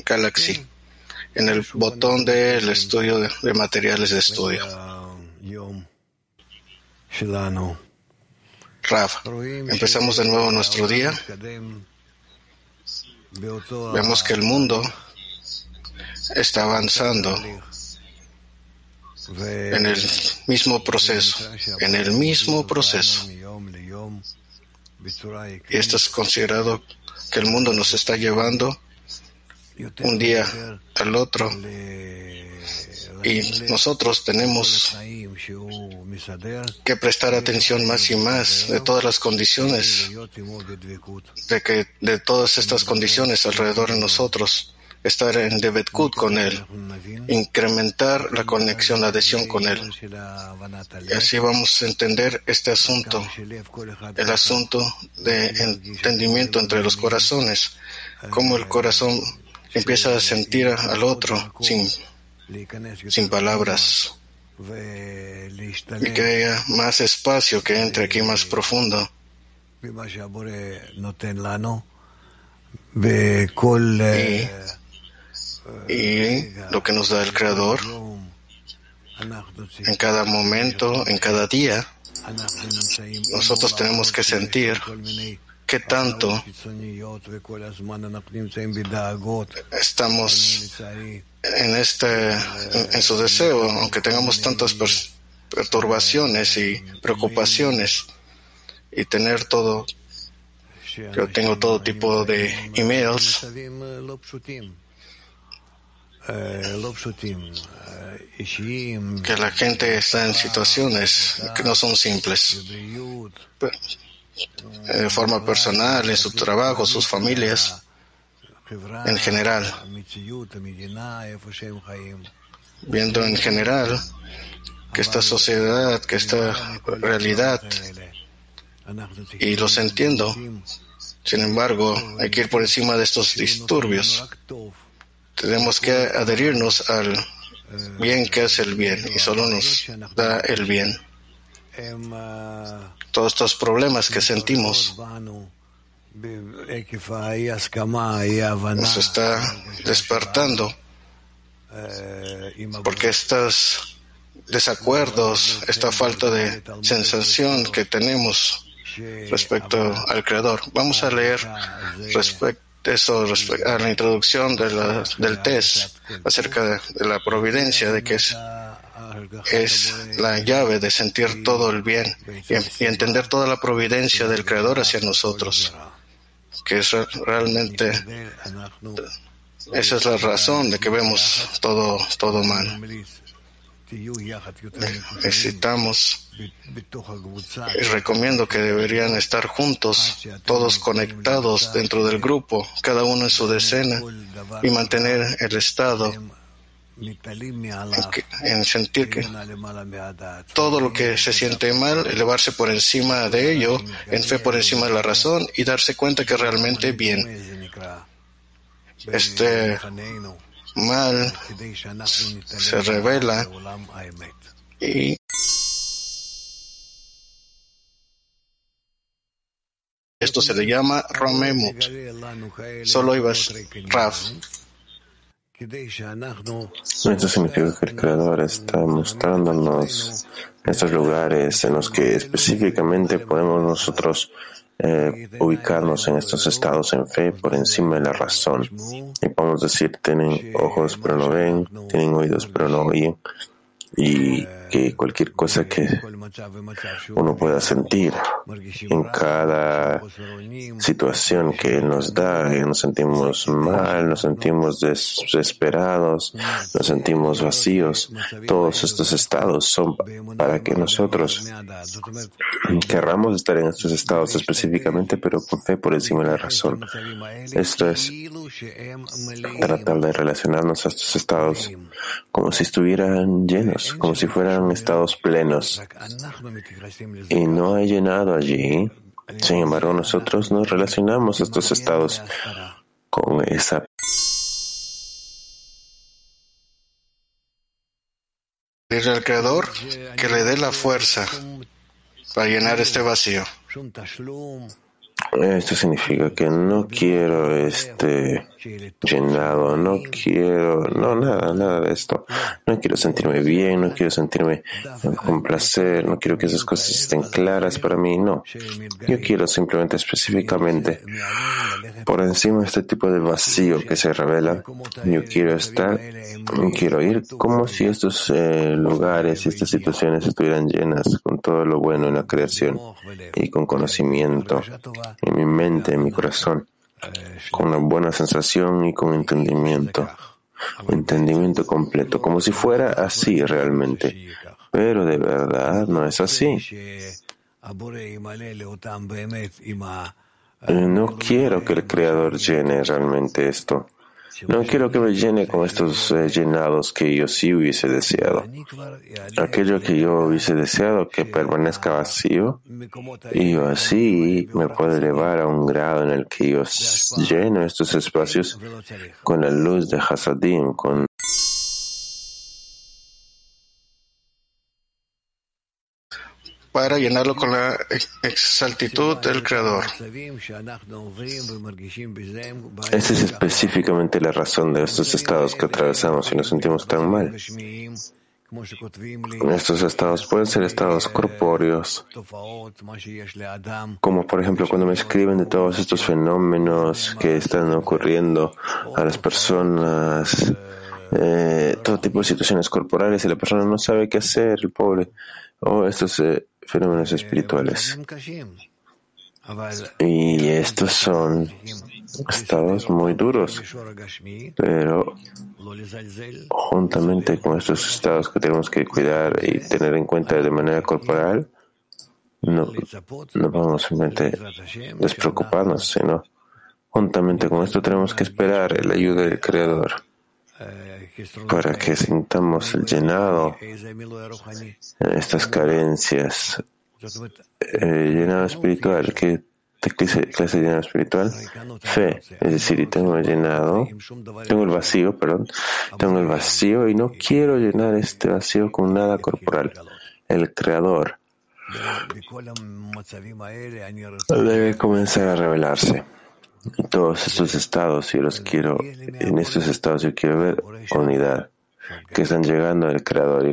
Galaxy, en el botón del estudio de materiales de estudio. Rav, empezamos de nuevo nuestro día. Vemos que el mundo está avanzando en el mismo proceso, Y esto es considerado que el mundo nos está llevando un día al otro, y nosotros tenemos que prestar atención más y más de todas las condiciones, de todas estas condiciones alrededor de nosotros, estar en Devetkut con Él, incrementar la conexión, la adhesión con Él. Y así vamos a entender este asunto, el asunto de entendimiento entre los corazones, cómo el corazón empieza a sentir al otro sin palabras, y que haya más espacio, que entre aquí más profundo. Y lo que nos da el Creador en cada momento, en cada día, nosotros tenemos que sentir qué tanto estamos en su deseo, aunque tengamos tantas perturbaciones y preocupaciones, y tener todo. Yo tengo todo tipo de emails que la gente está en situaciones que no son simples, de forma personal, en su trabajo, sus familias, en general, viendo en general que esta sociedad, que esta realidad, y los entiendo. Sin embargo, hay que ir por encima de estos disturbios. Tenemos que adherirnos al bien que es el bien, y solo nos da el bien. Todos estos problemas que sentimos nos está despertando, porque estos desacuerdos, esta falta de sensación que tenemos respecto al Creador. Vamos a leer respecto a la introducción del test acerca de la providencia, de que es la llave de sentir todo el bien y entender toda la providencia del Creador hacia nosotros, que es realmente, esa es la razón de que vemos todo mal. Necesitamos, y recomiendo que deberían estar juntos, todos conectados dentro del grupo, cada uno en su decena, y mantener el estado en sentir que todo lo que se siente mal, elevarse por encima de ello, en fe por encima de la razón, y darse cuenta que realmente bien. Este mal se revela, y esto se le llama Romemut. Solo ibas, Rav. Esto significa que el Creador está mostrándonos estos lugares en los que específicamente podemos nosotros ubicarnos en estos estados en fe por encima de la razón. Y podemos decir, tienen ojos pero no ven, tienen oídos pero no oyen, y que cualquier cosa que uno pueda sentir en cada situación que Él nos da, nos sentimos mal, nos sentimos desesperados, nos sentimos vacíos. Todos estos estados son para que nosotros querramos estar en estos estados específicamente, pero con fe por encima de la razón. Esto es tratar de relacionarnos a estos estados como si estuvieran llenos, como si fueran estados plenos, y no hay llenado allí. Sin embargo, nosotros nos relacionamos a estos estados con esa Pedirle al Creador que le dé la fuerza para llenar este vacío. Esto significa que no quiero llenado, nada de esto. No quiero sentirme bien, no quiero sentirme con placer, no quiero que esas cosas estén claras para mí, no. Yo quiero simplemente específicamente, por encima de este tipo de vacío que se revela, yo quiero ir como si estos lugares y estas situaciones estuvieran llenas con todo lo bueno en la creación y con conocimiento en mi mente, en mi corazón, con una buena sensación y con entendimiento completo, como si fuera así realmente, pero de verdad no es así. No quiero que el Creador llene realmente esto. No quiero que me llene con estos llenados que yo sí hubiese deseado. Aquello que yo hubiese deseado que permanezca vacío, y yo así me puedo elevar a un grado en el que yo lleno estos espacios con la luz de Hasadim, para llenarlo con la exactitud del Creador. Esa es específicamente la razón de estos estados que atravesamos y nos sentimos tan mal. Estos estados pueden ser estados corpóreos, como por ejemplo cuando me escriben de todos estos fenómenos que están ocurriendo a las personas, todo tipo de situaciones corporales y la persona no sabe qué hacer, el pobre, o estos fenómenos espirituales. Y estos son estados muy duros, pero juntamente con estos estados que tenemos que cuidar y tener en cuenta de manera corporal, no podemos simplemente despreocuparnos, sino juntamente con esto tenemos que esperar la ayuda del Creador para que sintamos el llenado en estas carencias. Llenado espiritual, ¿qué clase de llenado espiritual? Fe, es decir, tengo el vacío y no quiero llenar este vacío con nada corporal. El Creador debe comenzar a revelarse. Y todos estos estados, en estos estados yo quiero ver unidad, que están llegando al Creador.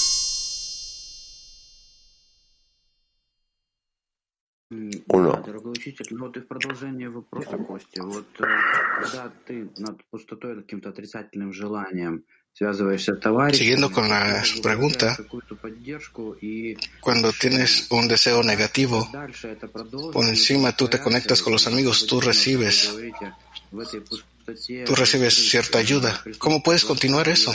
Uno. Дорогой учитель, и в продолжение вопроса Кости, когда ты над пустотой, каким-то отрицательным желанием связываешься с товарищем, siguiendo con la pregunta, cuando tienes un deseo negativo, por encima tú te conectas con los amigos, tú recibes cierta ayuda. ¿Cómo puedes continuar eso?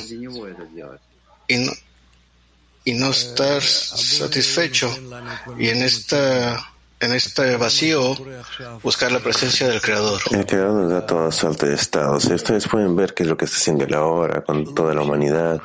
Y no estar satisfecho y en este vacío buscar la presencia del Creador. El Creador nos da toda suerte de estados. Ustedes pueden ver qué es lo que está haciendo Él ahora con toda la humanidad.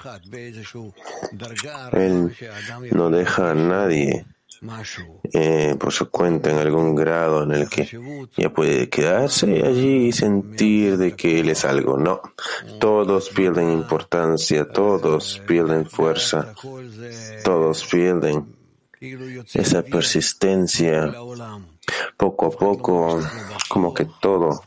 Él no deja a nadie por su cuenta en algún grado en el que ya puede quedarse allí y sentir de que Él es algo. No, todos pierden importancia, todos pierden fuerza, todos pierden esa persistencia. Poco a poco, como que todo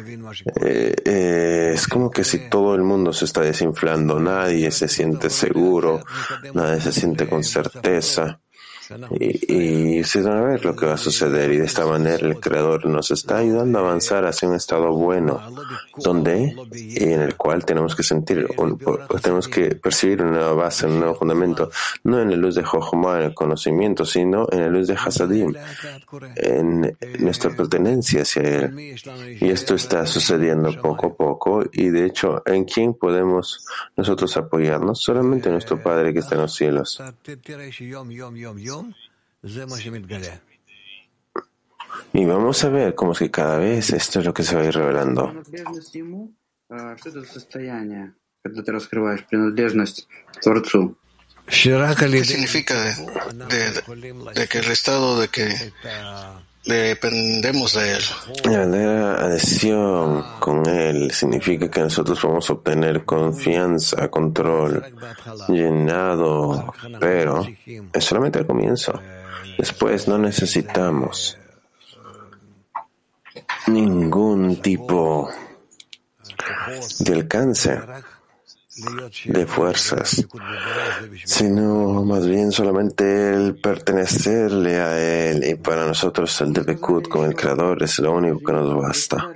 es como que si todo el mundo se está desinflando, nadie se siente seguro, nadie se siente con certeza. Y ustedes van a ver lo que va a suceder, y de esta manera el Creador nos está ayudando a avanzar hacia un estado bueno, en el cual tenemos que percibir una nueva base, un nuevo fundamento, no en la luz de Jochma, en el conocimiento, sino en la luz de Hasadim, en nuestra pertenencia hacia Él. Y esto está sucediendo poco a poco, y de hecho, ¿en quién podemos nosotros apoyarnos? Solamente en nuestro Padre que está en los cielos. Y vamos a ver cómo es que cada vez esto es lo que se va a ir revelando. ¿Qué significa de que el estado de que dependemos de Él? La adhesión con Él significa que nosotros vamos a obtener confianza, control, llenado, pero es solamente el comienzo. Después no necesitamos ningún tipo de alcance de fuerzas, sino más bien solamente el pertenecerle a Él, y para nosotros el Debekut con el Creador es lo único que nos basta.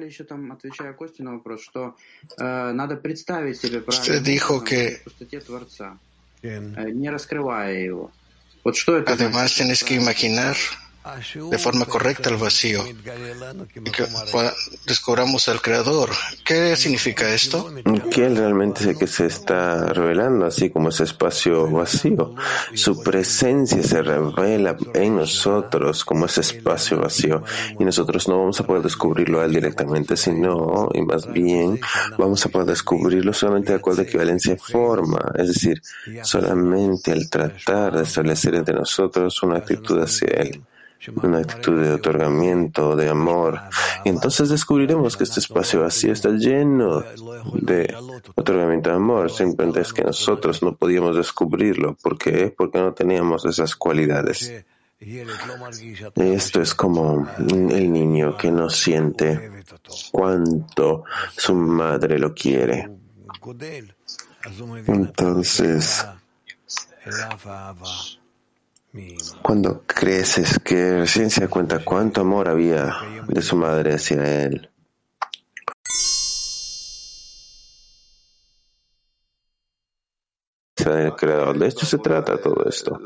Usted dijo que además tienes que imaginar de forma correcta el vacío y que descubramos al Creador. ¿Qué significa esto? Que Él realmente es el que se está revelando, así como ese espacio vacío. Su presencia se revela en nosotros como ese espacio vacío, y nosotros no vamos a poder descubrirlo a Él directamente, sino, y más bien, vamos a poder descubrirlo solamente de acuerdo a equivalencia de forma, es decir, solamente al tratar de establecer entre nosotros una actitud hacia Él, una actitud de otorgamiento, de amor. Y entonces descubriremos que este espacio vacío está lleno de otorgamiento de amor. Simplemente es que nosotros no podíamos descubrirlo. ¿Por qué? Porque no teníamos esas cualidades. Esto es como el niño que no siente cuánto su madre lo quiere. Entonces, cuando creces, que recién se da cuenta cuánto amor había de su madre hacia él. Del Creador. De esto se trata todo esto.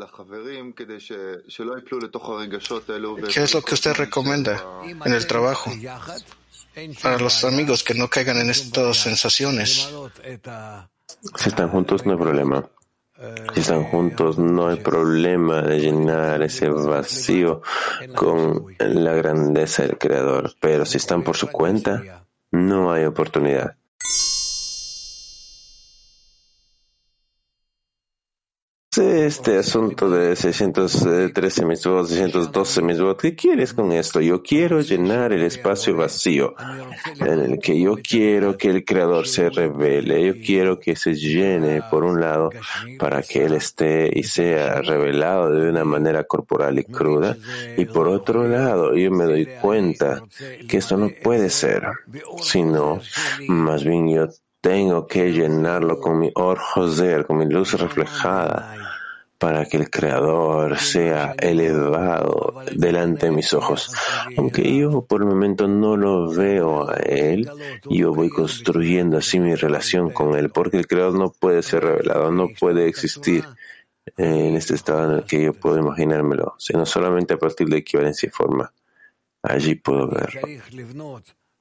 ¿Qué es lo que usted recomienda en el trabajo para los amigos que no caigan en estas sensaciones? Si están juntos, no hay problema. Si están juntos, no hay problema de llenar ese vacío con la grandeza del Creador. Pero si están por su cuenta, no hay oportunidad. Este asunto de 613 mitzvot, 612 mitzvot, ¿qué quieres con esto? Yo quiero llenar el espacio vacío en el que yo quiero que el Creador se revele. Yo quiero que se llene, por un lado, para que Él esté y sea revelado de una manera corporal y cruda. Y por otro lado, yo me doy cuenta que esto no puede ser, sino más bien yo tengo que llenarlo con mi Or Joser, con mi luz reflejada, para que el Creador sea elevado delante de mis ojos. Aunque yo por el momento no lo veo a Él, yo voy construyendo así mi relación con Él, porque el Creador no puede ser revelado, no puede existir en este estado en el que yo puedo imaginármelo, sino solamente a partir de equivalencia y forma. Allí puedo verlo.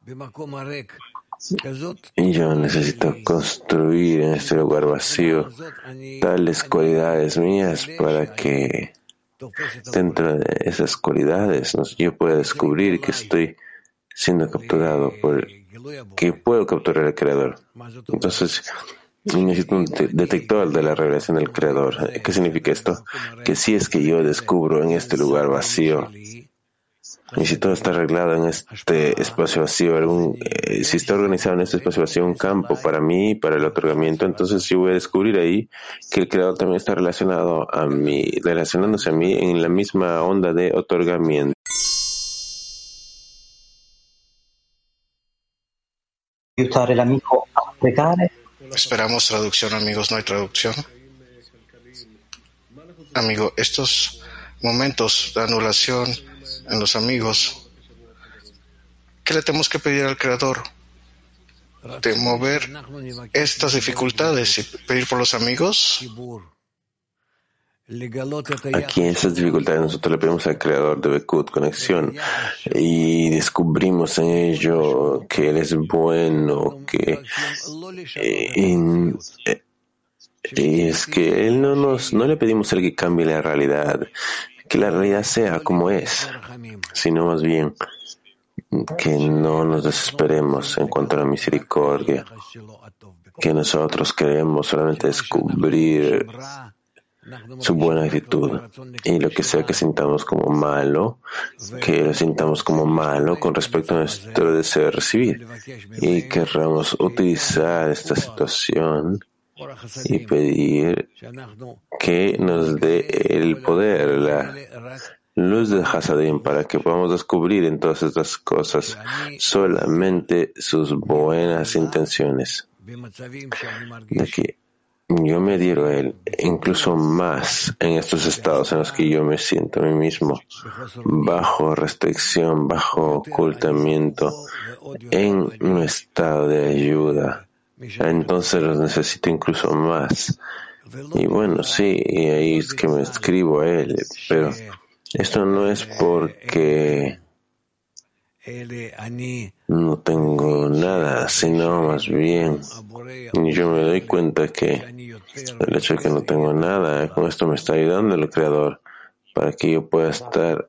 Y yo necesito construir en este lugar vacío tales cualidades mías para que dentro de esas cualidades yo pueda descubrir que estoy siendo capturado que puedo capturar al Creador. Entonces, necesito un detector de la revelación del Creador. ¿Qué significa esto? Que si es que yo descubro en este lugar vacío, y si todo está arreglado en este espacio vacío, si está organizado en este espacio vacío un campo para mí, para el otorgamiento, entonces yo voy a descubrir ahí que el Creador también está relacionándose a mí en la misma onda de otorgamiento. Aiutare l'amico a pregare. Esperamos traducción, amigos. No hay traducción. Amigo, estos momentos de anulación en los amigos, ¿qué le tenemos que pedir al Creador? ¿De mover estas dificultades y pedir por los amigos? Aquí en estas dificultades nosotros le pedimos al Creador de Bekut, conexión, y descubrimos en ello que Él es bueno, y es que Él no le pedimos a Él que cambie la realidad, que la realidad sea como es, sino más bien que no nos desesperemos en cuanto a la misericordia, que nosotros queremos solamente descubrir su buena actitud, y lo que sea que sintamos como malo, que lo sintamos como malo con respecto a nuestro deseo de recibir, y querramos utilizar esta situación y pedir que nos dé el poder, luz de Hasadim, para que podamos descubrir en todas estas cosas solamente sus buenas intenciones. De que yo me adhiero a Él, incluso más en estos estados en los que yo me siento a mí mismo, bajo restricción, bajo ocultamiento, en un estado de ayuda. Entonces los necesito incluso más. Y bueno, sí, y ahí es que me escribo a Él, pero esto no es porque no tengo nada, sino más bien yo me doy cuenta que el hecho de que no tengo nada, con esto me está ayudando el Creador para que yo pueda estar.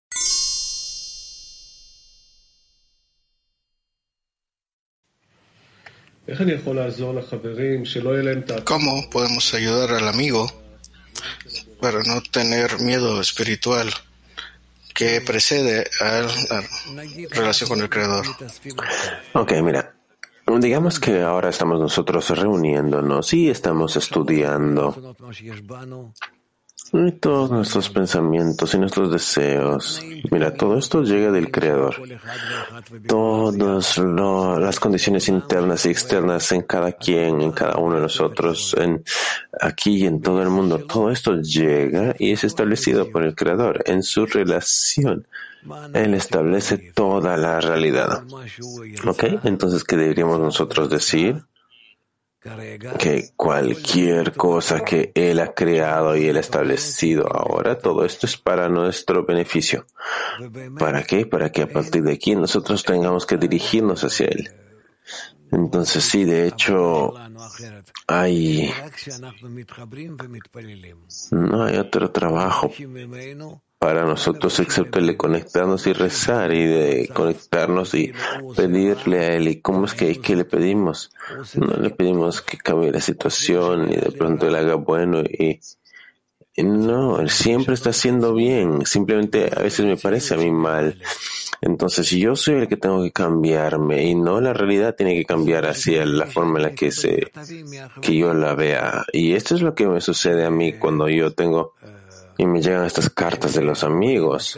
¿Cómo podemos ayudar al amigo para no tener miedo espiritual que precede a la relación con el Creador? Ok, mira, digamos que ahora estamos nosotros reuniéndonos y estamos estudiando. Y todos nuestros pensamientos y nuestros deseos, mira, todo esto llega del Creador. Todas las condiciones internas y externas en cada quien, en cada uno de nosotros, aquí y en todo el mundo, todo esto llega y es establecido por el Creador en su relación. Él establece toda la realidad. ¿Ok? Entonces, ¿qué deberíamos nosotros decir? Que cualquier cosa que Él ha creado y Él ha establecido ahora, todo esto es para nuestro beneficio. ¿Para qué? Para que a partir de aquí nosotros tengamos que dirigirnos hacia Él. Entonces sí, de hecho, no hay otro trabajo para nosotros excepto el de conectarnos y rezar y de conectarnos y pedirle a Él. ¿Y cómo es que le pedimos? No le pedimos que cambie la situación y de pronto Él haga bueno y no, Él siempre está haciendo bien. Simplemente a veces me parece a mí mal. Entonces, si yo soy el que tengo que cambiarme y no la realidad tiene que cambiar hacia la forma en la que yo la vea. Y esto es lo que me sucede a mí cuando yo tengo y me llegan estas cartas de los amigos,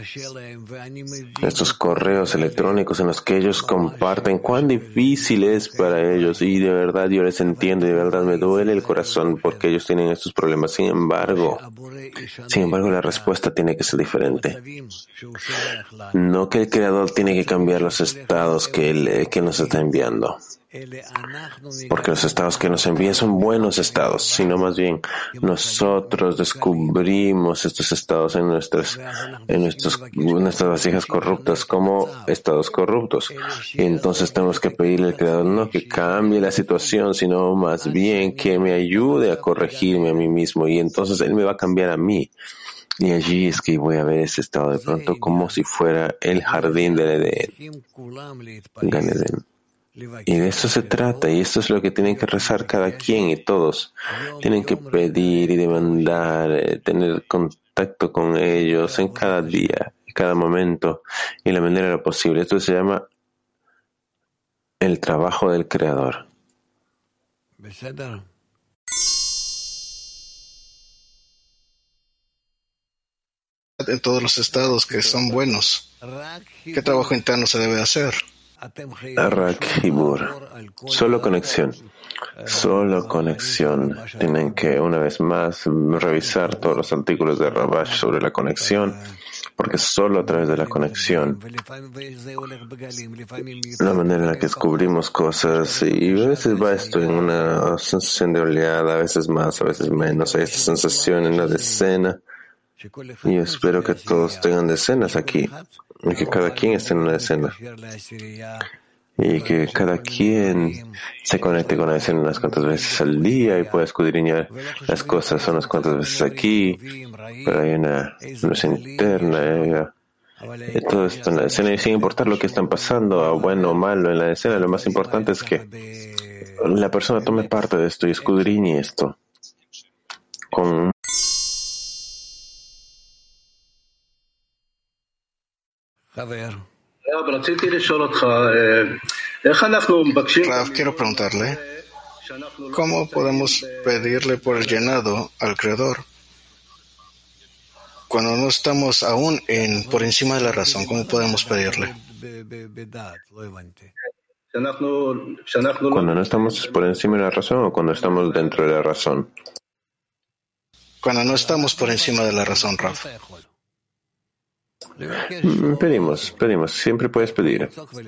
estos correos electrónicos en los que ellos comparten cuán difícil es para ellos y de verdad yo les entiendo y de verdad me duele el corazón porque ellos tienen estos problemas. Sin embargo, la respuesta tiene que ser diferente. No que el Creador tiene que cambiar los estados que nos está enviando, porque los estados que nos envía son buenos estados, sino más bien nosotros descubrimos estos estados en nuestras vasijas corruptas como estados corruptos. Y entonces tenemos que pedirle al Creador no que cambie la situación, sino más bien que me ayude a corregirme a mí mismo y entonces Él me va a cambiar a mí. Y allí es que voy a ver ese estado de pronto como si fuera el jardín del Edén. Gan Eden. Y de eso se trata, y esto es lo que tienen que rezar cada quien y todos. Tienen que pedir y demandar, tener contacto con ellos en cada día, en cada momento, y de la manera de lo posible. Esto se llama el trabajo del Creador. En todos los estados que son buenos, ¿qué trabajo interno se debe hacer? Arak Hibur, solo conexión. Tienen que una vez más revisar todos los artículos de Rabash sobre la conexión, porque solo a través de la conexión, la manera en la que descubrimos cosas, y a veces va esto en una sensación de oleada, a veces más, a veces menos, hay esta sensación en la decena, y espero que todos tengan decenas aquí, y que cada quien esté en una decena. Y que cada quien se conecte con la decena unas cuantas veces al día y pueda escudriñar las cosas unas cuantas veces aquí, pero hay una luz interna, todo esto en la escena y sin importar lo que están pasando, bueno o malo en la escena, lo más importante es que la persona tome parte de esto y escudriñe esto con Rav, quiero preguntarle, ¿cómo podemos pedirle por el llenado al Creador Cuando no estamos aún por encima de la razón, ¿cómo podemos pedirle? Cuando no estamos por encima de la razón o cuando estamos dentro de la razón. Cuando no estamos por encima de la razón, Rav. Pedimos, siempre puedes pedir.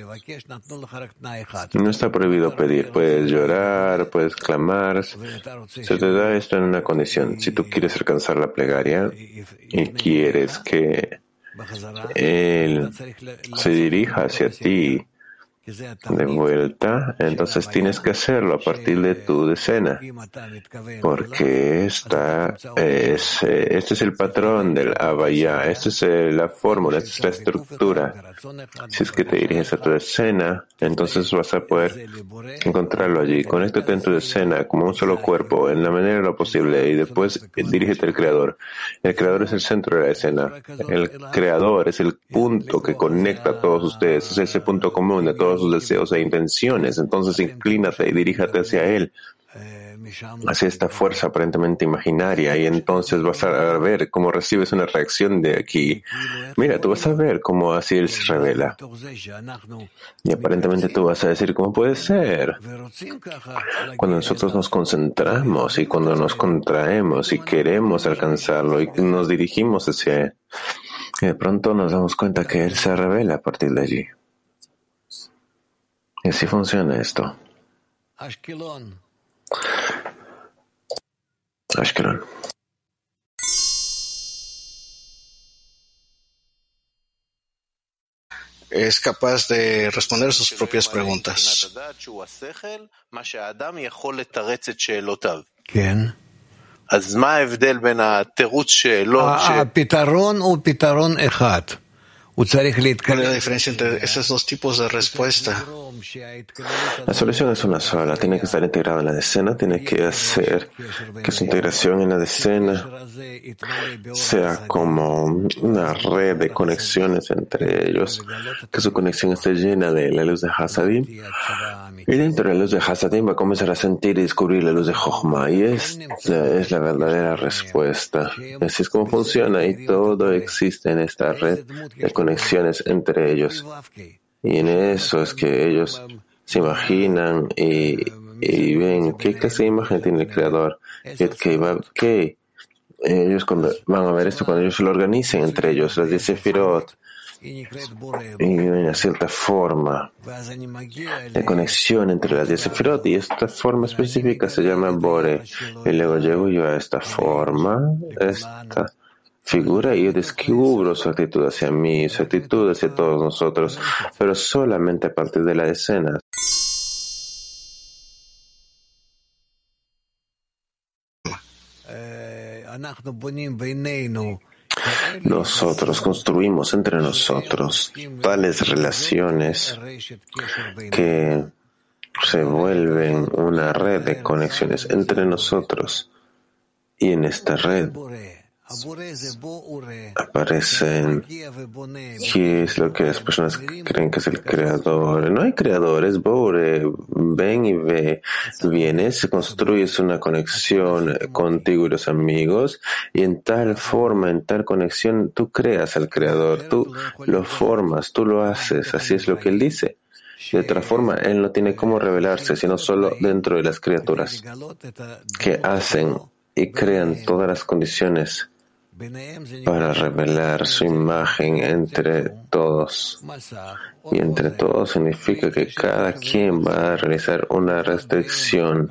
No está prohibido pedir, puedes llorar, puedes clamar. Se te da esto en una condición. Si tú quieres alcanzar la plegaria y quieres que Él se dirija hacia ti de vuelta, entonces tienes que hacerlo a partir de tu decena, porque este es el patrón del Havaya, esta es la fórmula, esta es la estructura. Si es que te diriges a tu decena, entonces vas a poder encontrarlo allí. Conéctate en tu decena como un solo cuerpo, en la manera de lo posible, y después dirígete al Creador. El Creador es el centro de la escena. El Creador es el punto que conecta a todos ustedes, es ese punto común de todos sus deseos e intenciones. Entonces inclínate y diríjate hacia Él, hacia esta fuerza aparentemente imaginaria, y entonces vas a ver cómo recibes una reacción de aquí. Mira, tú vas a ver cómo así Él se revela. Y aparentemente tú vas a decir, ¿cómo puede ser? Cuando nosotros nos concentramos y cuando nos contraemos y queremos alcanzarlo y nos dirigimos hacia Él, y de pronto nos damos cuenta que Él se revela a partir de allí. Y así funciona esto. Ashkelon. Es capaz de responder sus propias preguntas. הפתרון הוא פתרון אחד. ¿Cuál es la diferencia entre esos dos tipos de respuesta? La solución es una sola, tiene que estar integrada en la decena, tiene que hacer que su integración en la decena sea como una red de conexiones entre ellos, que su conexión esté llena de la luz de Hasadim, y dentro de la luz de Hasadim va a comenzar a sentir y descubrir la luz de Jochma, y esta es la verdadera respuesta. Así es como funciona, y todo existe en esta red de conexiones entre ellos. Y en eso es que ellos se imaginan y ven qué clase de imagen tiene el Creador. Que ellos cuando van a ver esto, cuando ellos lo organicen entre ellos, las 10 Sefirot, y hay una cierta forma de conexión entre las 10 Sefirot, y esta forma específica se llama Bore. Y luego llego yo a esta forma, esta figura, y yo descubro su actitud hacia mí, su actitud hacia todos nosotros, pero solamente a partir de la escena. Nosotros construimos entre nosotros tales relaciones que se vuelven una red de conexiones entre nosotros, y en esta red aparecen qué es lo que las personas creen que es el creador. No hay creador, es Bore. Ven y ve. Vienes, construyes una conexión contigo y los amigos, y en tal forma, en tal conexión, tú creas al creador, tú lo formas, tú lo haces. Así es lo que él dice. De otra forma, él no tiene cómo revelarse, sino solo dentro de las criaturas que hacen y crean todas las condiciones para revelar su imagen entre todos. Y entre todos significa que cada quien va a realizar una restricción,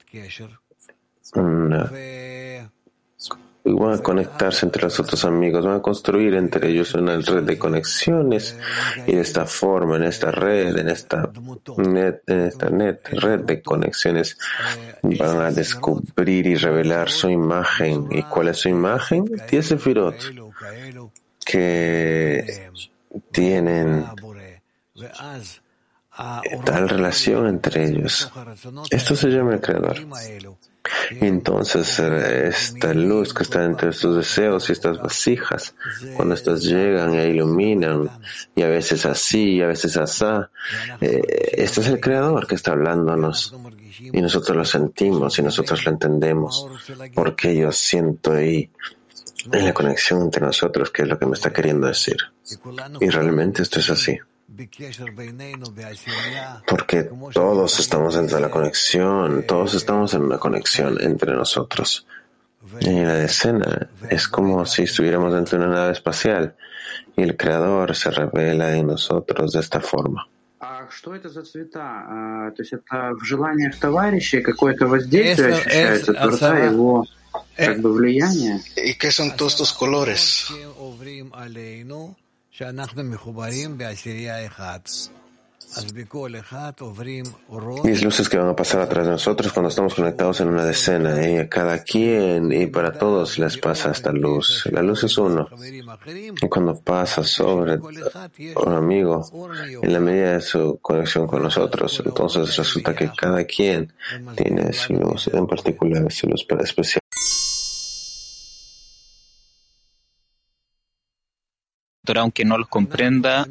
y van a conectarse entre los otros amigos, van a construir entre ellos una red de conexiones, y de esta forma, en esta red, en esta red de conexiones, van a descubrir y revelar su imagen. ¿Y cuál es su imagen? 10 Sefirot, que tienen tal relación entre ellos. Esto se llama el Creador. Y entonces esta luz que está entre estos deseos y estas vasijas, cuando estas llegan e iluminan, y a veces así, y a veces asá, este es el Creador que está hablándonos, y nosotros lo sentimos y nosotros lo entendemos, porque yo siento y en la conexión entre nosotros, que es lo que me está queriendo decir. Y realmente esto es así. Porque todos estamos dentro de la conexión, todos estamos en una conexión entre nosotros. Y en la decena es como si estuviéramos dentro de una nave espacial y el Creador se revela en nosotros de esta forma. Что это за цвета? То есть это в желаниях товарищей какое-то воздействие ощущается, Творца, его как бы влияние? ¿Y qué son todos estos colores? Mis luces que van a pasar atrás de nosotros cuando estamos conectados en una decena, y a cada quien y para todos les pasa esta luz. La luz es uno. Y cuando pasa sobre un amigo, en la medida de su conexión con nosotros, entonces resulta que cada quien tiene su luz en particular, su luz especial. Aunque no los comprenda,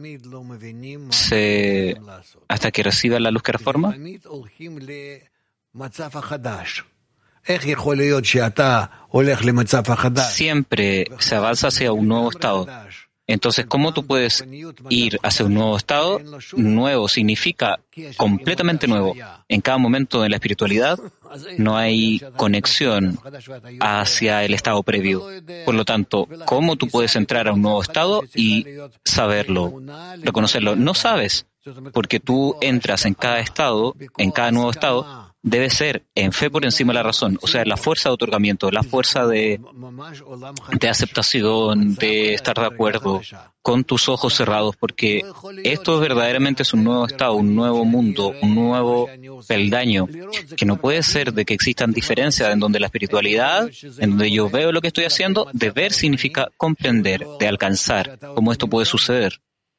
hasta que reciba la luz que reforma. Siempre se avanza hacia un nuevo estado. Entonces, ¿cómo tú puedes ir hacia un nuevo estado? Nuevo significa completamente nuevo. En cada momento de la espiritualidad no hay conexión hacia el estado previo. Por lo tanto, ¿cómo tú puedes entrar a un nuevo estado y saberlo, reconocerlo? No sabes, porque tú entras en cada estado, en cada nuevo estado, debe ser en fe por encima de la razón, o sea, la fuerza de otorgamiento, la fuerza de aceptación, de estar de acuerdo, con tus ojos cerrados, porque esto verdaderamente es un nuevo estado, un nuevo mundo, un nuevo peldaño, que no puede ser de que existan diferencias en donde la espiritualidad, en donde yo veo lo que estoy haciendo, de ver significa comprender, de alcanzar, cómo esto puede suceder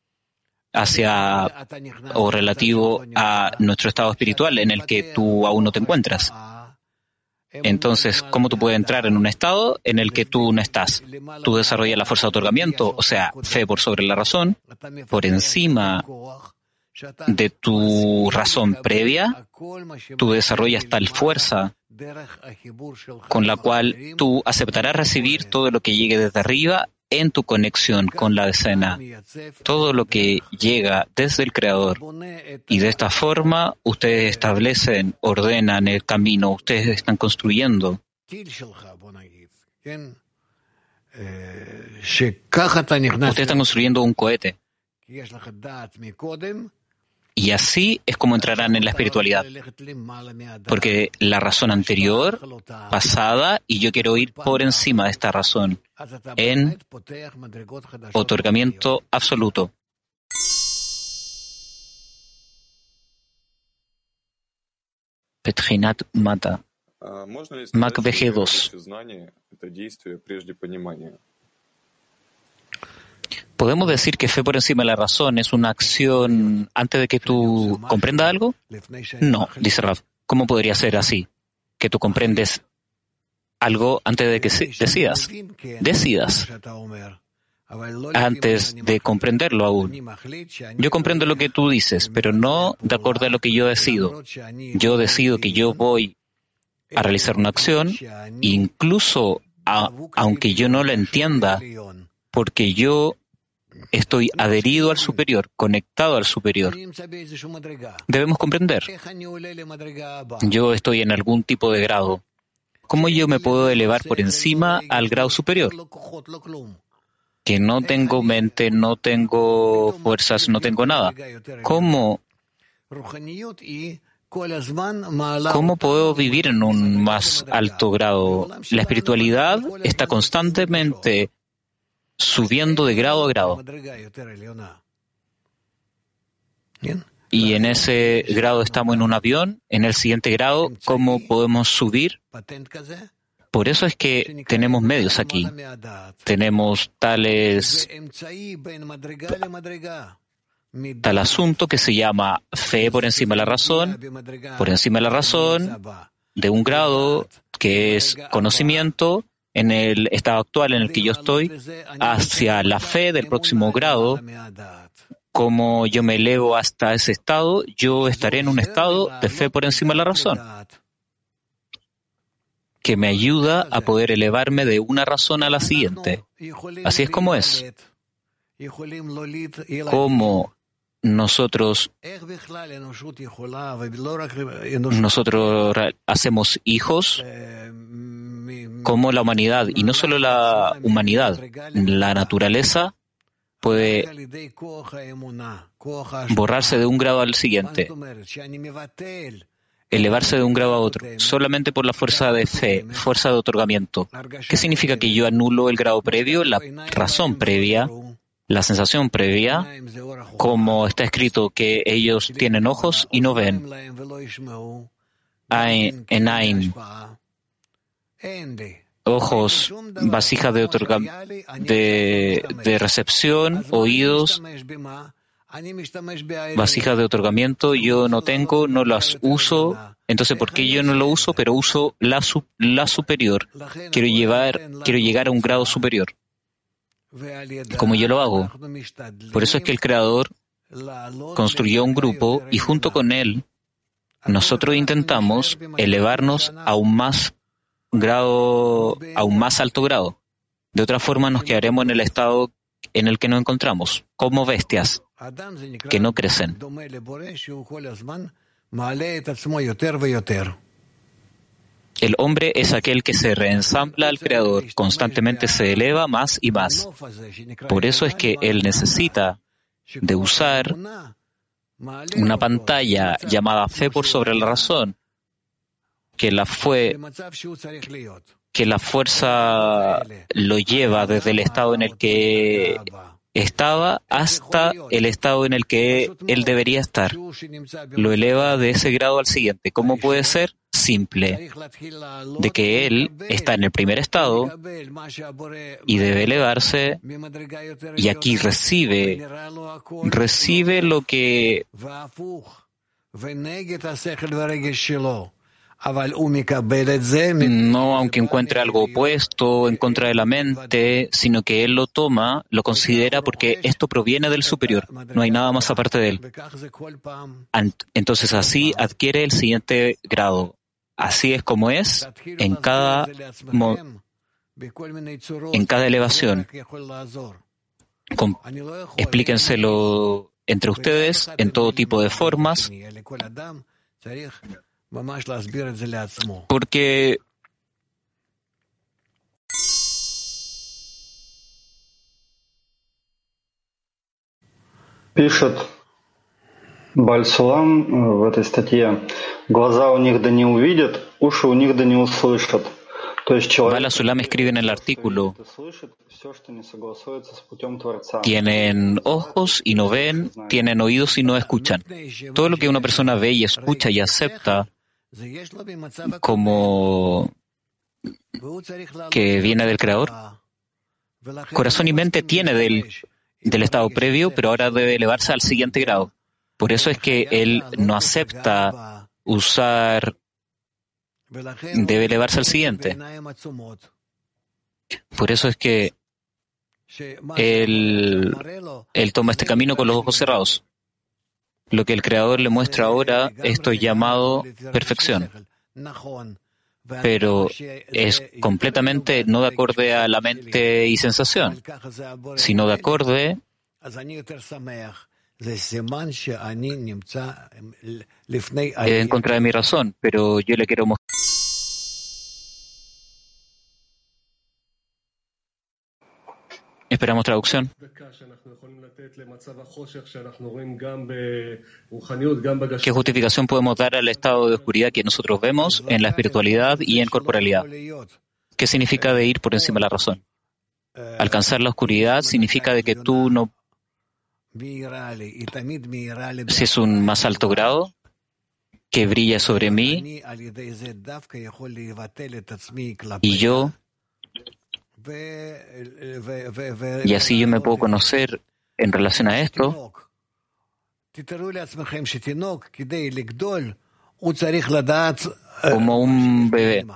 hacia o relativo a nuestro estado espiritual en el que tú aún no te encuentras. Entonces, ¿cómo tú puedes entrar en un estado en el que tú no estás? Tú desarrollas la fuerza de otorgamiento, o sea, fe por sobre la razón, por encima de tu razón previa, tú desarrollas tal fuerza con la cual tú aceptarás recibir todo lo que llegue desde arriba en tu conexión con la decena, todo lo que llega desde el Creador. Y de esta forma, ustedes establecen, ordenan el camino, ustedes están construyendo. Ustedes están construyendo un cohete. Y así es como entrarán en la espiritualidad. Porque la razón anterior, pasada, y yo quiero ir por encima de esta razón, en otorgamiento absoluto. Petrinat Mata. Mac VG2. ¿Podemos decir que fe por encima de la razón es una acción antes de que tú comprendas algo? No, dice Rav. ¿Cómo podría ser así? Que tú comprendes algo antes de que decidas. Decidas. Antes de comprenderlo aún. Yo comprendo lo que tú dices, pero no de acuerdo a lo que yo decido. Yo decido que yo voy a realizar una acción, incluso aunque yo no la entienda, porque yo estoy adherido al superior, conectado al superior. Debemos comprender. Yo estoy en algún tipo de grado. ¿Cómo yo me puedo elevar por encima al grado superior? Que no tengo mente, no tengo fuerzas, no tengo nada. ¿Cómo puedo vivir en un más alto grado? La espiritualidad está constantemente subiendo de grado a grado. Y en ese grado estamos en un avión, en el siguiente grado, ¿cómo podemos subir? Por eso es que tenemos medios aquí. Tenemos tal asunto que se llama fe por encima de la razón, de un grado que es conocimiento, en el estado actual en el que yo estoy, hacia la fe del próximo grado. Como yo me elevo hasta ese estado, yo estaré en un estado de fe por encima de la razón. que me ayuda a poder elevarme de una razón a la siguiente. Así es como es. Como nosotros hacemos hijos, como la humanidad, y no solo la humanidad, la naturaleza puede borrarse de un grado al siguiente, elevarse de un grado a otro, solamente por la fuerza de fe, fuerza de otorgamiento. ¿Qué significa que yo anulo el grado previo, la razón previa, la sensación previa, como está escrito que ellos tienen ojos y no ven? Enaim, ojos, vasijas de recepción, oídos, vasijas de otorgamiento, yo no tengo, no las uso. Entonces, ¿por qué yo no lo uso? Pero uso la superior. Quiero llegar a un grado superior. Como yo lo hago. Por eso es que el Creador construyó un grupo y junto con él nosotros intentamos elevarnos a un más alto grado. De otra forma nos quedaremos en el estado en el que nos encontramos, como bestias que no crecen. El hombre es aquel que se reensambla al Creador, constantemente se eleva más y más. Por eso es que él necesita de usar una pantalla llamada fe por sobre la razón, que la fuerza lo lleva desde el estado en el que estaba hasta el estado en el que él debería estar. Lo eleva de ese grado al siguiente. ¿Cómo puede ser? Simple. De que él está en el primer estado y debe elevarse, y aquí recibe lo que no aunque encuentre algo opuesto en contra de la mente, sino que él lo toma, lo considera porque esto proviene del superior. No hay nada más aparte de él. Entonces así adquiere el siguiente grado. Así es como es en cada elevación. Explíquenselo entre ustedes en todo tipo de formas, porque пишет Бальсулам в этой статье, глаза у них да не увидят, уши у них да не услышат. То есть человек, Bala Sulam escribe en el artículo, tienen ojos y no ven, tienen oídos y no escuchan. Todo lo que una persona ve y escucha y acepta como que viene del Creador, corazón y mente tiene del estado previo, pero ahora debe elevarse al siguiente grado. Por eso es que él no acepta usar, debe elevarse al siguiente. Por eso es que él toma este camino con los ojos cerrados. Lo que el Creador le muestra ahora, esto es llamado perfección. Pero es completamente no de acorde a la mente y sensación, sino de acorde en contra de mi razón, pero yo le quiero mostrar. Esperamos traducción. ¿Qué justificación podemos dar al estado de oscuridad que nosotros vemos en la espiritualidad y en corporalidad? ¿Qué significa de ir por encima de la razón? Alcanzar la oscuridad significa de que tú no... Si es un más alto grado que brilla sobre mí y yo, y así yo me puedo conocer en relación a esto. Como un bebé.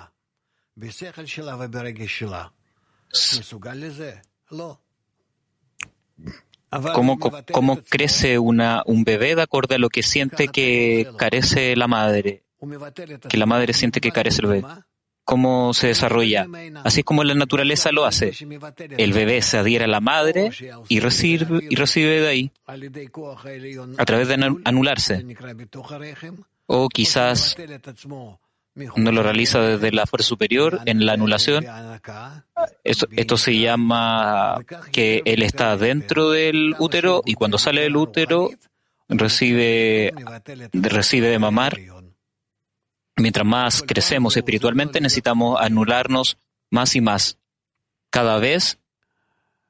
¿Cómo crece un bebé de acuerdo a lo que siente que carece la madre? Que la madre siente que carece el bebé. cómo se desarrolla. Así es como la naturaleza lo hace. El bebé se adhiere a la madre y recibe de ahí, a través de anularse. O quizás no lo realiza desde la fuerza superior en la anulación. Esto se llama que él está dentro del útero y cuando sale del útero recibe de mamar. Mientras más crecemos espiritualmente, necesitamos anularnos más y más. Cada vez